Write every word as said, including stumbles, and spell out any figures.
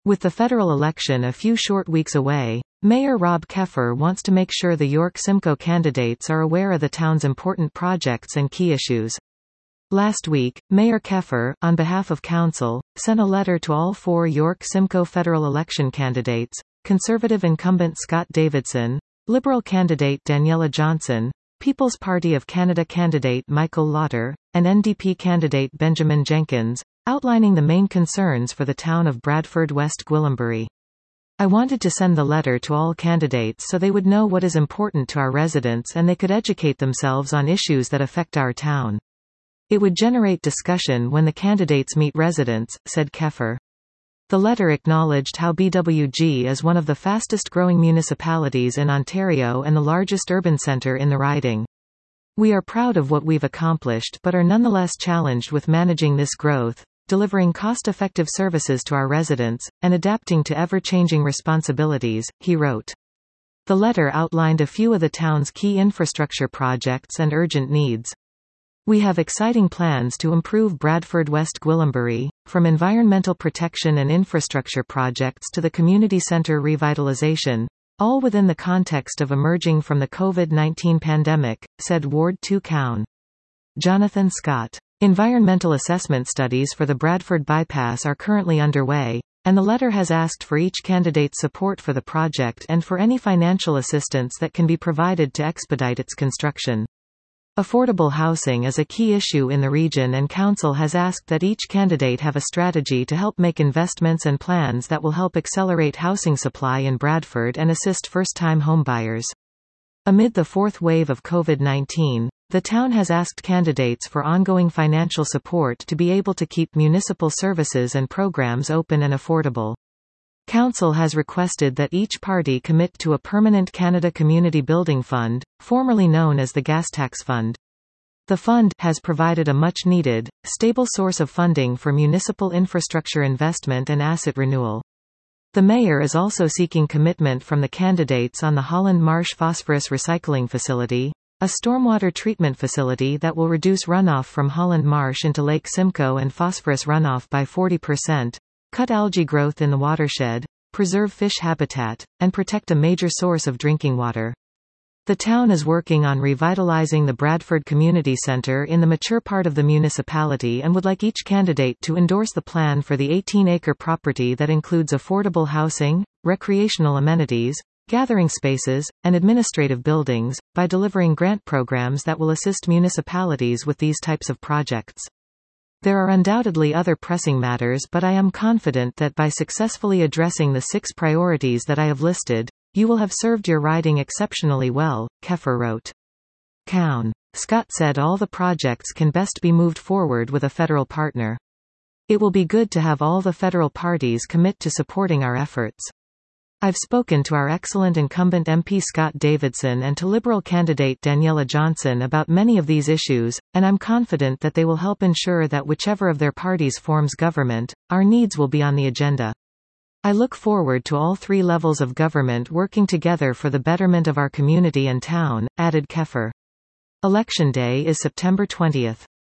With the federal election a few short weeks away, Mayor Rob Keffer wants to make sure the York Simcoe candidates are aware of the town's important projects and key issues. Last week, Mayor Keffer, on behalf of Council, sent a letter to all four York Simcoe federal election candidates: Conservative incumbent Scott Davidson, Liberal candidate Daniela Johnson, People's Party of Canada candidate Michael Lauder, and N D P candidate Benjamin Jenkins, outlining the main concerns for the town of Bradford West Gwillimbury. I wanted to send the letter to all candidates so they would know what is important to our residents and they could educate themselves on issues that affect our town. It would generate discussion when the candidates meet residents, said Keffer. The letter acknowledged how B W G is one of the fastest-growing municipalities in Ontario and the largest urban centre in the riding. We are proud of what we've accomplished but are nonetheless challenged with managing this growth, delivering cost-effective services to our residents, and adapting to ever-changing responsibilities, he wrote. The letter outlined a few of the town's key infrastructure projects and urgent needs. We have exciting plans to improve Bradford West Gwillimbury, from environmental protection and infrastructure projects to the community centre revitalisation, all within the context of emerging from the COVID nineteen pandemic, said Ward two Cown. Jonathan Scott. Environmental assessment studies for the Bradford Bypass are currently underway, and the letter has asked for each candidate's support for the project and for any financial assistance that can be provided to expedite its construction. Affordable housing is a key issue in the region, and Council has asked that each candidate have a strategy to help make investments and plans that will help accelerate housing supply in Bradford and assist first-time homebuyers. Amid the fourth wave of COVID nineteen, the town has asked candidates for ongoing financial support to be able to keep municipal services and programs open and affordable. Council has requested that each party commit to a permanent Canada Community Building Fund, formerly known as the Gas Tax Fund. The fund has provided a much-needed, stable source of funding for municipal infrastructure investment and asset renewal. The mayor is also seeking commitment from the candidates on the Holland Marsh Phosphorus Recycling Facility, a stormwater treatment facility that will reduce runoff from Holland Marsh into Lake Simcoe and phosphorus runoff by forty percent. Cut algae growth in the watershed, preserve fish habitat, and protect a major source of drinking water. The town is working on revitalizing the Bradford Community Centre in the mature part of the municipality and would like each candidate to endorse the plan for the eighteen acre property that includes affordable housing, recreational amenities, gathering spaces, and administrative buildings, by delivering grant programs that will assist municipalities with these types of projects. There are undoubtedly other pressing matters, but I am confident that by successfully addressing the six priorities that I have listed, you will have served your riding exceptionally well, Keffer wrote. Cown. Scott said all the projects can best be moved forward with a federal partner. It will be good to have all the federal parties commit to supporting our efforts. I've spoken to our excellent incumbent M P Scott Davidson and to Liberal candidate Daniela Johnson about many of these issues, and I'm confident that they will help ensure that whichever of their parties forms government, our needs will be on the agenda. I look forward to all three levels of government working together for the betterment of our community and town, added Keffer. Election day is September twentieth.